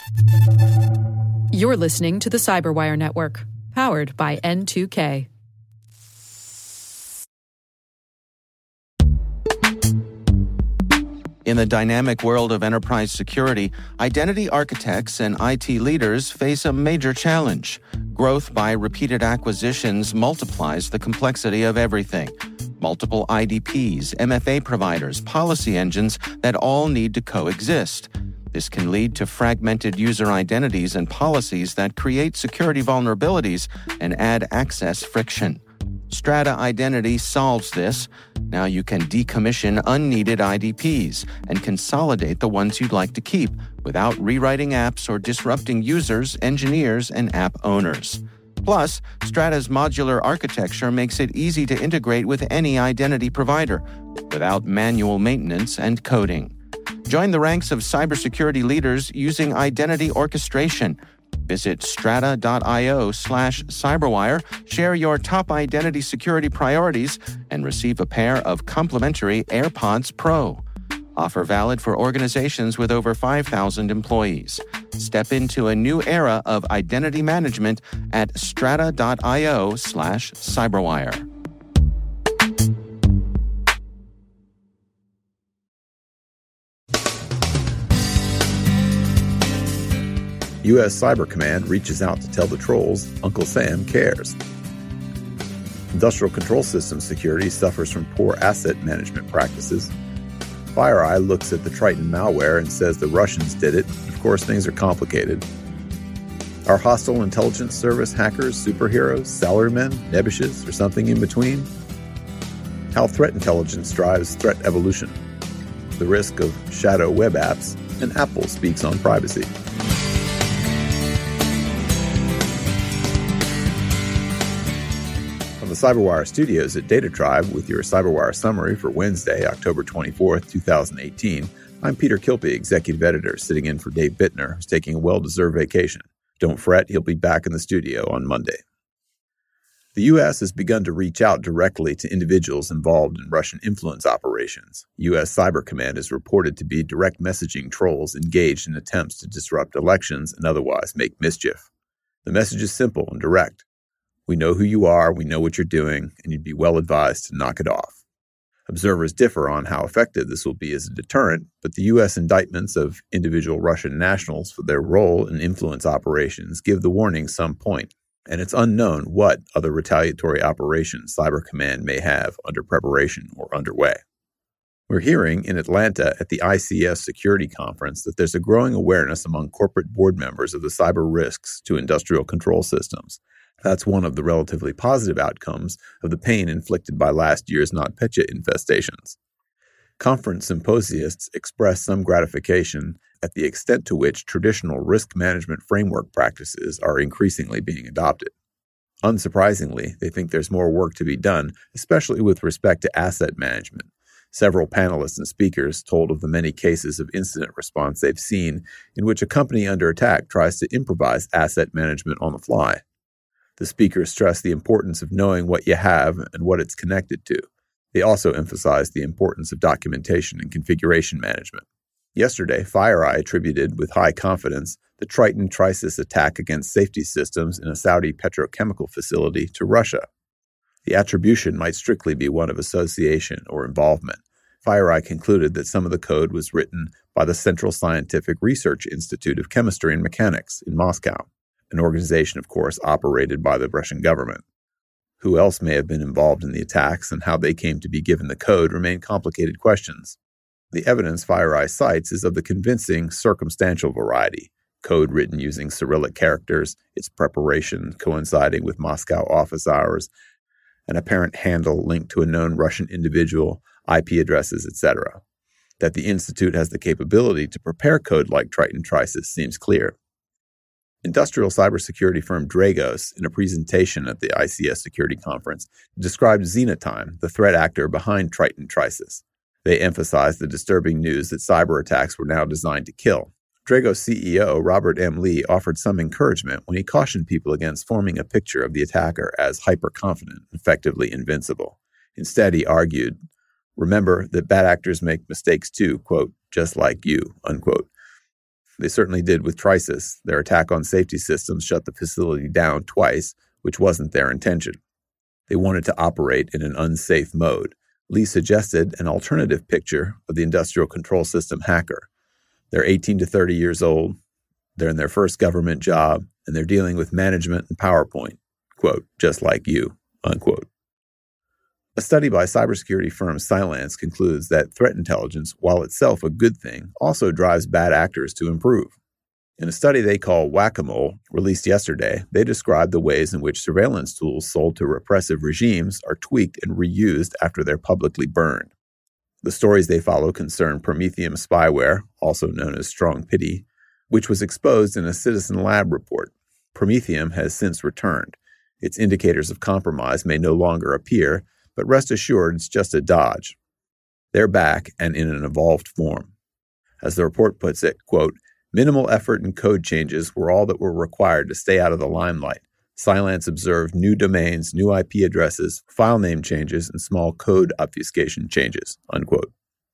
You're listening to the Cyberwire Network, powered by N2K. In the dynamic world of enterprise security, identity architects and IT leaders face a major challenge. Growth by repeated acquisitions multiplies the complexity of everything. Multiple IDPs, MFA providers, policy engines that all need to coexist. This can lead to fragmented user identities and policies that create security vulnerabilities and add access friction. Strata Identity solves this. Now you can decommission unneeded IDPs and consolidate the ones you'd like to keep without rewriting apps or disrupting users, engineers, and app owners. Plus, Strata's modular architecture makes it easy to integrate with any identity provider without manual maintenance and coding. Join the ranks of cybersecurity leaders using identity orchestration. Visit strata.io/cyberwire, share your top identity security priorities, and receive a pair of complimentary AirPods Pro. Offer valid for organizations with over 5,000 employees. Step into a new era of identity management at strata.io/cyberwire. U.S. Cyber Command reaches out to tell the trolls Uncle Sam cares. Industrial Control Systems security suffers from poor asset management practices. FireEye looks at the Triton malware and says the Russians did it. Of course, things are complicated. Are hostile intelligence service hackers superheroes, salarymen, nebbishes, or something in between? How threat intelligence drives threat evolution. The risk of shadow web apps, and Apple speaks on privacy. The Cyberwire studios at Data Tribe with your Cyberwire summary for Wednesday, October 24th, 2018. I'm Peter Kilpie, Executive Editor, sitting in for Dave Bittner, who's taking a well-deserved vacation. Don't fret, he'll be back in the studio on Monday. The U.S. has begun to reach out directly to individuals involved in Russian influence operations. U.S. Cyber Command is reported to be direct messaging trolls engaged in attempts to disrupt elections and otherwise make mischief. The message is simple and direct. We know who you are, we know what you're doing, and you'd be well advised to knock it off. Observers differ on how effective this will be as a deterrent, but the U.S. indictments of individual Russian nationals for their role in influence operations give the warning some point, and it's unknown what other retaliatory operations Cyber Command may have under preparation or underway. We're hearing in Atlanta at the ICS Security Conference that there's a growing awareness among corporate board members of the cyber risks to industrial control systems. That's one of the relatively positive outcomes of the pain inflicted by last year's NotPetya infestations. Conference symposiasts expressed some gratification at the extent to which traditional risk management framework practices are increasingly being adopted. Unsurprisingly, they think there's more work to be done, especially with respect to asset management. Several panelists and speakers told of the many cases of incident response they've seen in which a company under attack tries to improvise asset management on the fly. The speakers stress the importance of knowing what you have and what it's connected to. They also emphasize the importance of documentation and configuration management. Yesterday, FireEye attributed with high confidence the Triton Trisis attack against safety systems in a Saudi petrochemical facility to Russia. The attribution might strictly be one of association or involvement. FireEye concluded that some of the code was written by the Central Scientific Research Institute of Chemistry and Mechanics in Moscow, an organization, of course, operated by the Russian government. Who else may have been involved in the attacks and how they came to be given the code remain complicated questions. The evidence FireEye cites is of the convincing circumstantial variety, code written using Cyrillic characters, its preparation coinciding with Moscow office hours, an apparent handle linked to a known Russian individual, IP addresses, etc. That the Institute has the capability to prepare code like Triton Trisis seems clear. Industrial cybersecurity firm Dragos, in a presentation at the ICS Security Conference, described Xenotime, the threat actor behind Triton Trisis. They emphasized the disturbing news that cyber attacks were now designed to kill. Dragos CEO Robert M. Lee offered some encouragement when he cautioned people against forming a picture of the attacker as hyper-confident, effectively invincible. Instead, he argued, "Remember that bad actors make mistakes too, quote, just like you," unquote. They certainly did with Trisus. Their attack on safety systems shut the facility down twice, which wasn't their intention. They wanted to operate in an unsafe mode. Lee suggested an alternative picture of the industrial control system hacker. They're 18 to 30 years old, they're in their first government job, and they're dealing with management and PowerPoint, quote, just like you, unquote. A study by cybersecurity firm Cylance concludes that threat intelligence, while itself a good thing, also drives bad actors to improve. In a study they call Whack-A-Mole, released yesterday, they describe the ways in which surveillance tools sold to repressive regimes are tweaked and reused after they're publicly burned. The stories they follow concern Prometheum spyware, also known as Strong Pity, which was exposed in a Citizen Lab report. Prometheum has since returned. Its indicators of compromise may no longer appear, but rest assured it's just a dodge. They're back and in an evolved form. As the report puts it, quote, minimal effort and code changes were all that were required to stay out of the limelight. Cylance observed new domains, new IP addresses, file name changes, and small code obfuscation changes, unquote.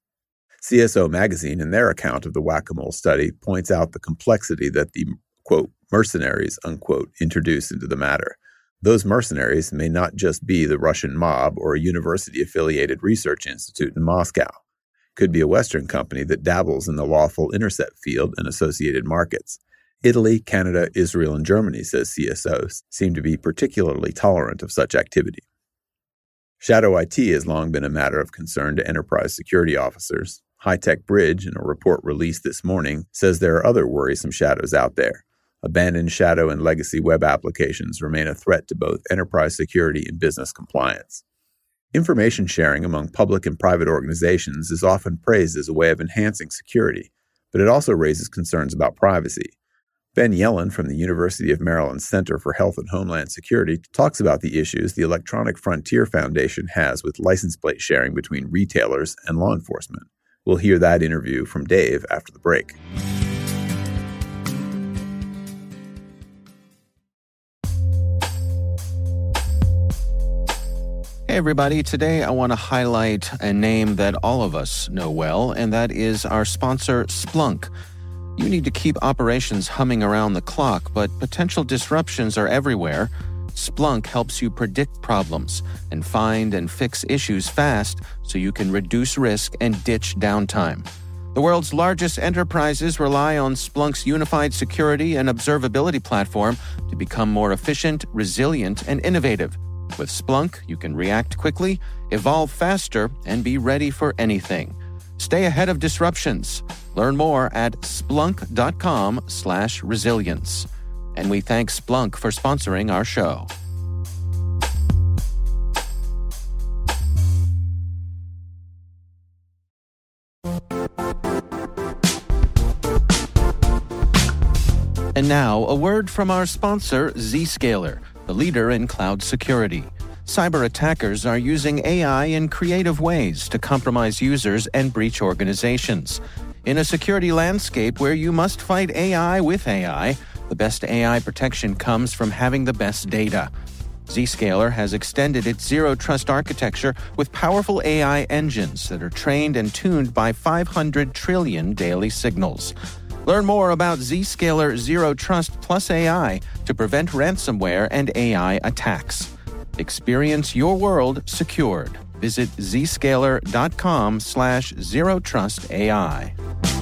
CSO Magazine, in their account of the Whack-A-Mole study, points out the complexity that the, quote, mercenaries, unquote, introduce into the matter. Those mercenaries may not just be the Russian mob or a university-affiliated research institute in Moscow. It could be a Western company that dabbles in the lawful intercept field and associated markets. Italy, Canada, Israel, and Germany, says CSO, seem to be particularly tolerant of such activity. Shadow IT has long been a matter of concern to enterprise security officers. High-Tech Bridge, in a report released this morning, says there are other worrisome shadows out there. Abandoned shadow and legacy web applications remain a threat to both enterprise security and business compliance. Information sharing among public and private organizations is often praised as a way of enhancing security, but it also raises concerns about privacy. Ben Yelin from the University of Maryland Center for Health and Homeland Security talks about the issues the Electronic Frontier Foundation has with license plate sharing between retailers and law enforcement. We'll hear that interview from Dave after the break. Hey everybody, today I want to highlight a name that all of us know well, and that is our sponsor, Splunk. You need to keep operations humming around the clock, but potential disruptions are everywhere. Splunk helps you predict problems and find and fix issues fast so you can reduce risk and ditch downtime. The world's largest enterprises rely on Splunk's unified security and observability platform to become more efficient, resilient, and innovative. With Splunk, you can react quickly, evolve faster, and be ready for anything. Stay ahead of disruptions. Learn more at splunk.com/resilience. And we thank Splunk for sponsoring our show. And now, a word from our sponsor, Zscaler, the leader in cloud security. Cyber attackers are using AI in creative ways to compromise users and breach organizations. In a security landscape where you must fight AI with AI, the best AI protection comes from having the best data. Zscaler has extended its zero-trust architecture with powerful AI engines that are trained and tuned by 500 trillion daily signals. Learn more about Zscaler Zero Trust Plus AI to prevent ransomware and AI attacks. Experience your world secured. Visit zscaler.com/zerotrustai.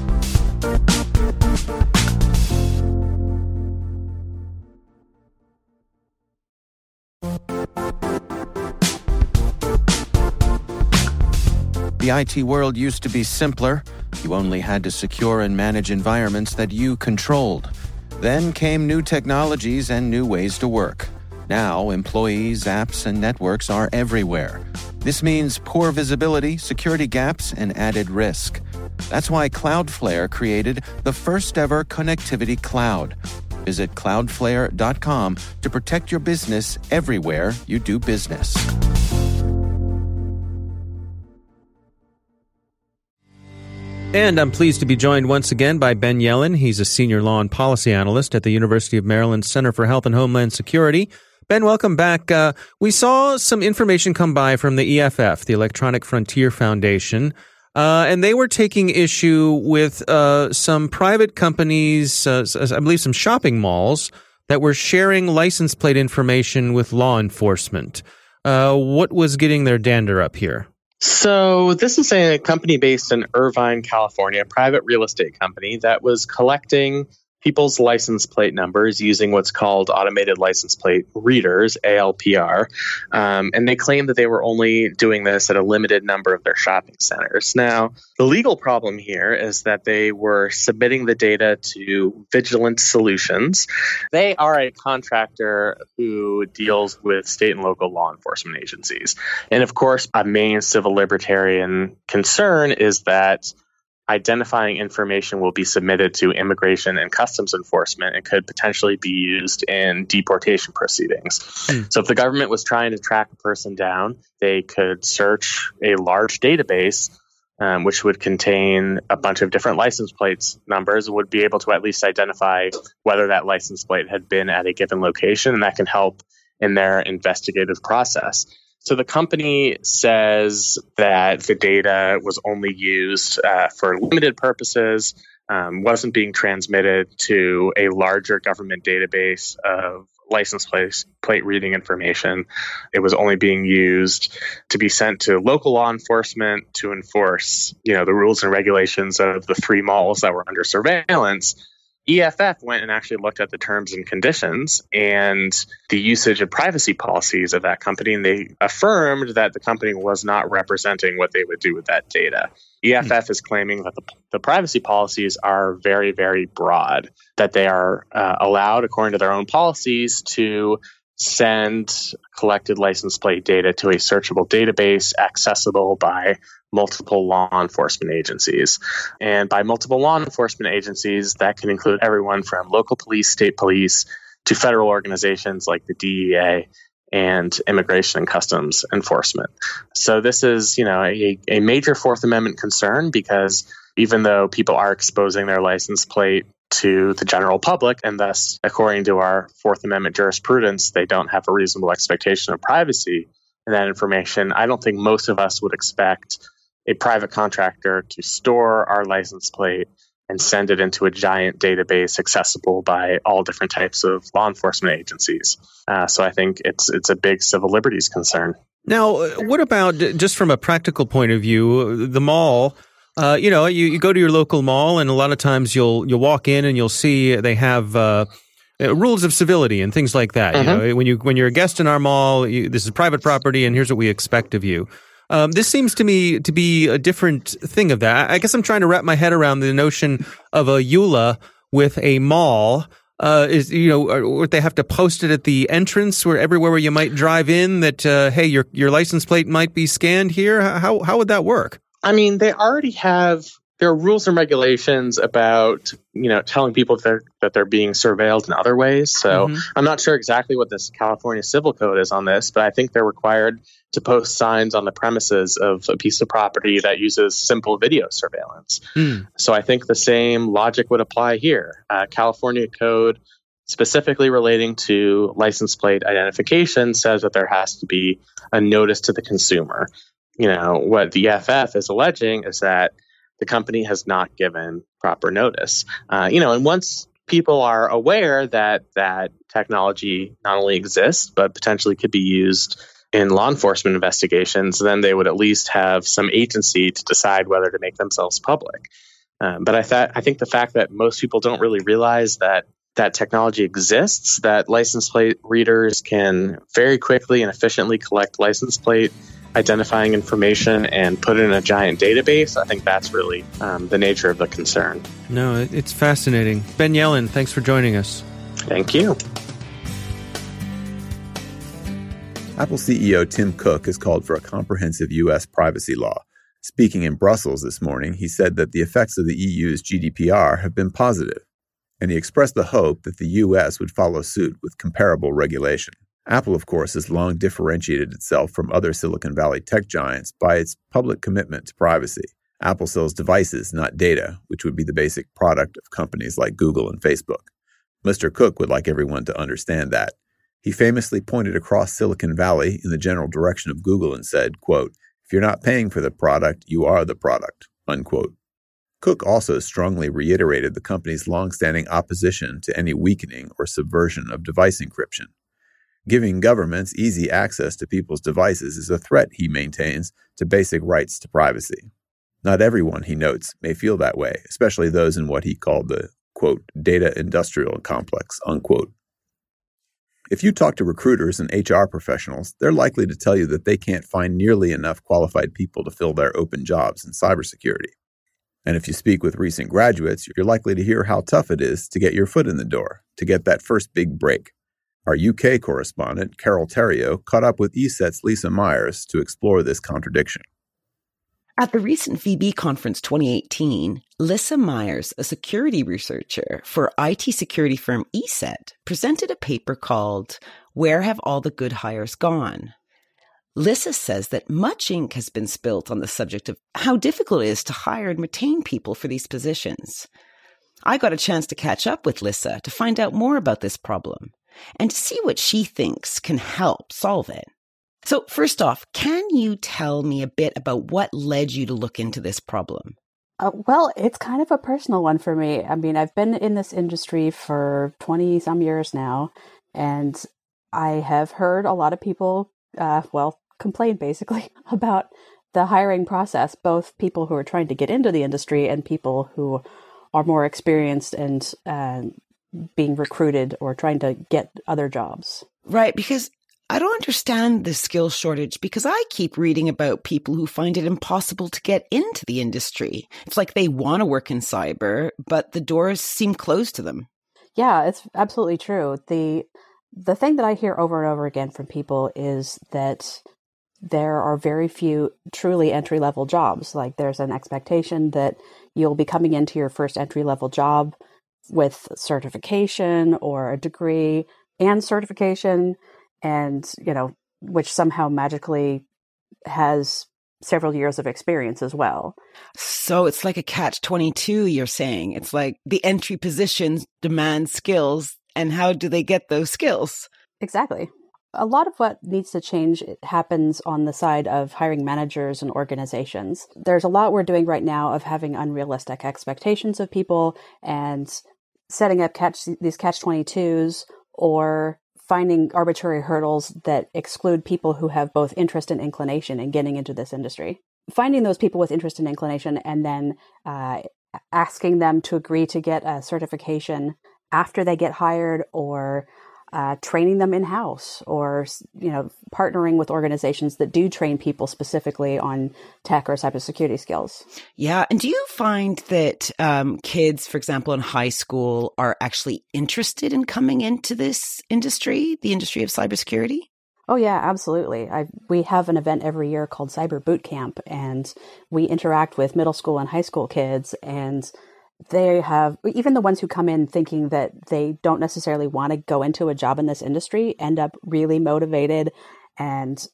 The IT world used to be simpler. You only had to secure and manage environments that you controlled. Then came new technologies and new ways to work. Now, employees, apps, and networks are everywhere. This means poor visibility, security gaps, and added risk. That's why Cloudflare created the first-ever connectivity cloud. Visit cloudflare.com to protect your business everywhere you do business. And I'm pleased to be joined once again by Ben Yelin. He's a senior law and policy analyst at the University of Maryland Center for Health and Homeland Security. Ben, welcome back. We saw some information come by from the EFF, the Electronic Frontier Foundation, and they were taking issue with some private companies, I believe some shopping malls, that were sharing license plate information with law enforcement. What was getting their dander up here? So this is a company based in Irvine, California, a private real estate company that was collecting people's license plate numbers using what's called automated license plate readers, ALPR. And they claimed that they were only doing this at a limited number of their shopping centers. Now, the legal problem here is that they were submitting the data to Vigilant Solutions. They are a contractor who deals with state and local law enforcement agencies. And of course, a main civil libertarian concern is that identifying information will be submitted to Immigration and Customs Enforcement and could potentially be used in deportation proceedings. So if the government was trying to track a person down, they could search a large database, which would contain a bunch of different license plates numbers, would be able to at least identify whether that license plate had been at a given location, and that can help in their investigative process. So the company says that the data was only used for limited purposes, wasn't being transmitted to a larger government database of license plate reading information. It was only being used to be sent to local law enforcement to enforce, the rules and regulations of the 3 malls that were under surveillance. EFF went and actually looked at the terms and conditions and the usage and privacy policies of that company, and they affirmed that the company was not representing what they would do with that data. EFF is claiming that the privacy policies are very, very broad, that they are allowed, according to their own policies, to send collected license plate data to a searchable database accessible by multiple law enforcement agencies. And by multiple law enforcement agencies, that can include everyone from local police, state police, to federal organizations like the DEA and Immigration and Customs Enforcement. So this is, a major Fourth Amendment concern, because even though people are exposing their license plate to the general public, and thus, according to our Fourth Amendment jurisprudence, they don't have a reasonable expectation of privacy in that information, I don't think most of us would expect a private contractor to store our license plate and send it into a giant database accessible by all different types of law enforcement agencies. So I think it's a big civil liberties concern. Now, what about, just from a practical point of view, the mall? You go to your local mall, and a lot of times you'll walk in and you'll see they have rules of civility and things like that. Mm-hmm. When you're a guest in our mall, this is private property, and here's what we expect of you. This seems to me to be a different thing of that. I guess I'm trying to wrap my head around the notion of a EULA with a mall. Or they have to post it at the entrance where everywhere where you might drive in that, hey, your license plate might be scanned here. How would that work? I mean, they already have, there are rules and regulations about, telling people that they're being surveilled in other ways. So I'm not sure exactly what this California Civil Code is on this, but I think they're required to post signs on the premises of a piece of property that uses simple video surveillance. So I think the same logic would apply here. California Code, specifically relating to license plate identification, says that there has to be a notice to the consumer. What the EFF is alleging is that the company has not given proper notice. And once people are aware that that technology not only exists, but potentially could be used in law enforcement investigations, then they would at least have some agency to decide whether to make themselves public. But I think the fact that most people don't really realize that technology exists, that license plate readers can very quickly and efficiently collect license plate identifying information and put it in a giant database, I think that's really the nature of the concern. No, it's fascinating. Ben Yelin, thanks for joining us. Thank you. Apple CEO Tim Cook has called for a comprehensive U.S. privacy law. Speaking in Brussels this morning, he said that the effects of the EU's GDPR have been positive, and he expressed the hope that the U.S. would follow suit with comparable regulation. Apple, of course, has long differentiated itself from other Silicon Valley tech giants by its public commitment to privacy. Apple sells devices, not data, which would be the basic product of companies like Google and Facebook. Mr. Cook would like everyone to understand that. He famously pointed across Silicon Valley in the general direction of Google and said, quote, If you're not paying for the product, you are the product, unquote. Cook also strongly reiterated the company's longstanding opposition to any weakening or subversion of device encryption. Giving governments easy access to people's devices is a threat, he maintains, to basic rights to privacy. Not everyone, he notes, may feel that way, especially those in what he called the, quote, data industrial complex, unquote. If you talk to recruiters and HR professionals, they're likely to tell you that they can't find nearly enough qualified people to fill their open jobs in cybersecurity. And if you speak with recent graduates, you're likely to hear how tough it is to get your foot in the door, to get that first big break. Our UK correspondent, Carol Theriault, caught up with ESET's Lisa Myers to explore this contradiction. At the recent VB Conference 2018, Lisa Myers, a security researcher for IT security firm ESET, presented a paper called Where Have All the Good Hires Gone? Lisa says that much ink has been spilt on the subject of how difficult it is to hire and retain people for these positions. I got a chance to catch up with Lisa to find out more about this problem and to see what she thinks can help solve it. So first off, can you tell me a bit about what led you to look into this problem? Well, it's kind of a personal one for me. I mean, I've been in this industry for 20 some years now, and I have heard a lot of people, complain basically about the hiring process, both people who are trying to get into the industry and people who are more experienced and being recruited or trying to get other jobs. Right, because I don't understand the skill shortage because I keep reading about people who find it impossible to get into the industry. It's like they want to work in cyber, but the doors seem closed to them. Yeah, it's absolutely true. The thing that I hear over and over again from people is that there are very few truly entry-level jobs. Like there's an expectation that you'll be coming into your first entry-level job with certification or a degree and certification, and, which somehow magically has several years of experience as well. So it's like a catch-22, you're saying. It's like the entry positions demand skills, and how do they get those skills? Exactly. A lot of what needs to change happens on the side of hiring managers and organizations. There's a lot we're doing right now of having unrealistic expectations of people and setting up these catch-22s or finding arbitrary hurdles that exclude people who have both interest and inclination in getting into this industry. Finding those people with interest and inclination and then asking them to agree to get a certification after they get hired, or training them in-house, or partnering with organizations that do train people specifically on tech or cybersecurity skills. Yeah. And do you find that kids, for example, in high school are actually interested in coming into this industry, the industry of cybersecurity? Oh, yeah, absolutely. We have an event every year called Cyber Boot Camp, and we interact with middle school and high school kids, and they have, even the ones who come in thinking that they don't necessarily want to go into a job in this industry, end up really motivated. And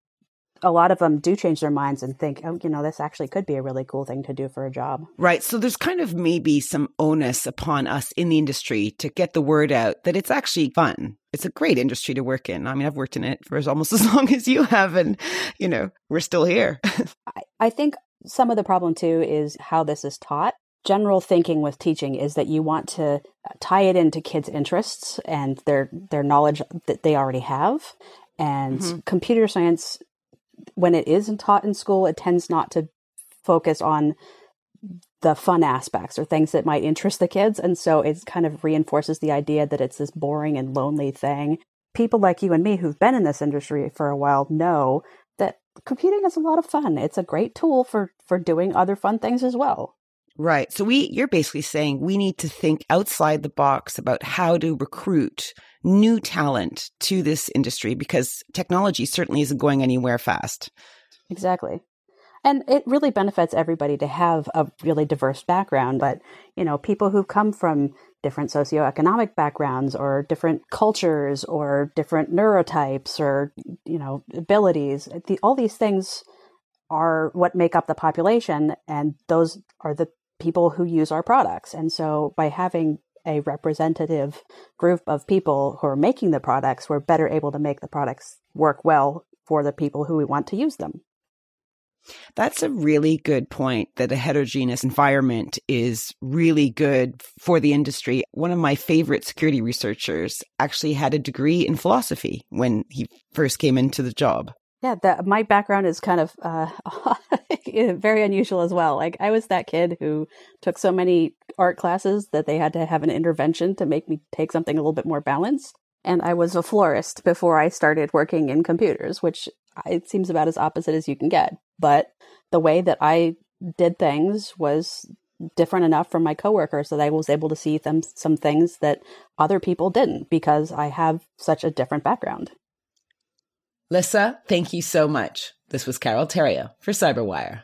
a lot of them do change their minds and think, this actually could be a really cool thing to do for a job. Right. So there's kind of maybe some onus upon us in the industry to get the word out that it's actually fun. It's a great industry to work in. I mean, I've worked in it for almost as long as you have, and, we're still here. I think some of the problem too is how this is taught. General thinking with teaching is that you want to tie it into kids' interests and their knowledge that they already have. And computer science, when it isn't taught in school, it tends not to focus on the fun aspects or things that might interest the kids. And so it kind of reinforces the idea that it's this boring and lonely thing. People like you and me who've been in this industry for a while know that computing is a lot of fun. It's a great tool for doing other fun things as well. Right. So you're basically saying we need to think outside the box about how to recruit new talent to this industry, because technology certainly isn't going anywhere fast. Exactly. And it really benefits everybody to have a really diverse background. But, people who come from different socioeconomic backgrounds or different cultures or different neurotypes or, abilities, all these things are what make up the population. And those are the people who use our products. And so by having a representative group of people who are making the products, we're better able to make the products work well for the people who we want to use them. That's a really good point, that a heterogeneous environment is really good for the industry. One of my favorite security researchers actually had a degree in philosophy when he first came into the job. Yeah, my background is kind of very unusual as well. Like, I was that kid who took so many art classes that they had to have an intervention to make me take something a little bit more balanced. And I was a florist before I started working in computers, which it seems about as opposite as you can get. But the way that I did things was different enough from my coworkers that I was able to see some things that other people didn't, because I have such a different background. Lissa, thank you so much. This was Carol Theriault for CyberWire.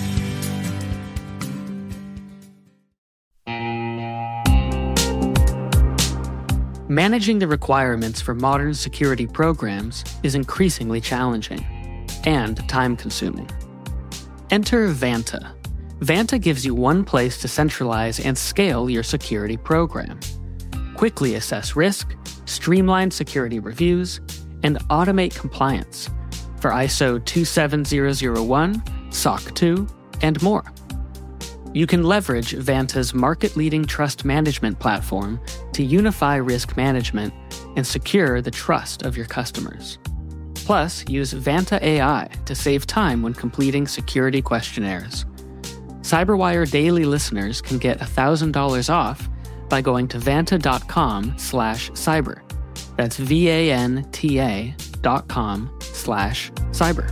Managing the requirements for modern security programs is increasingly challenging and time-consuming. Enter Vanta. Vanta gives you one place to centralize and scale your security program. Quickly assess risk, streamline security reviews, and automate compliance for ISO 27001, SOC 2, and more. You can leverage Vanta's market-leading trust management platform to unify risk management and secure the trust of your customers. Plus, use Vanta AI to save time when completing security questionnaires. CyberWire Daily listeners can get $1,000 off by going to vanta.com/cyber. That's VANTA.com/cyber.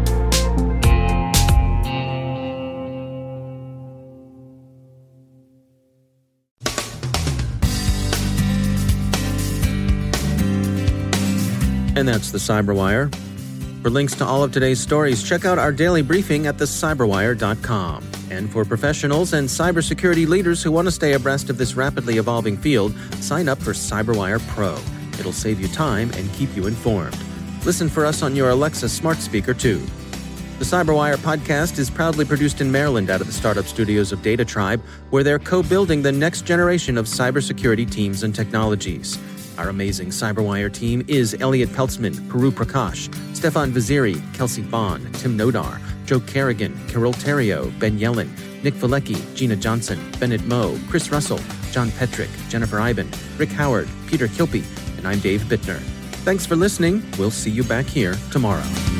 And that's the CyberWire. For links to all of today's stories, check out our daily briefing at thecyberwire.com. And for professionals and cybersecurity leaders who want to stay abreast of this rapidly evolving field, sign up for CyberWire Pro. It'll save you time and keep you informed. Listen for us on your Alexa smart speaker, too. The CyberWire podcast is proudly produced in Maryland out of the startup studios of Data Tribe, where they're co-building the next generation of cybersecurity teams and technologies. Our amazing CyberWire team is Elliot Peltzman, Puru Prakash, Stefan Vaziri, Kelsey Bond, Tim Nodar, Joe Kerrigan, Carol Theriault, Ben Yellen, Nick Valecki, Gina Johnson, Bennett Moe, Chris Russell, John Petrick, Jennifer Iben, Rick Howard, Peter Kilpe, and I'm Dave Bittner. Thanks for listening. We'll see you back here tomorrow.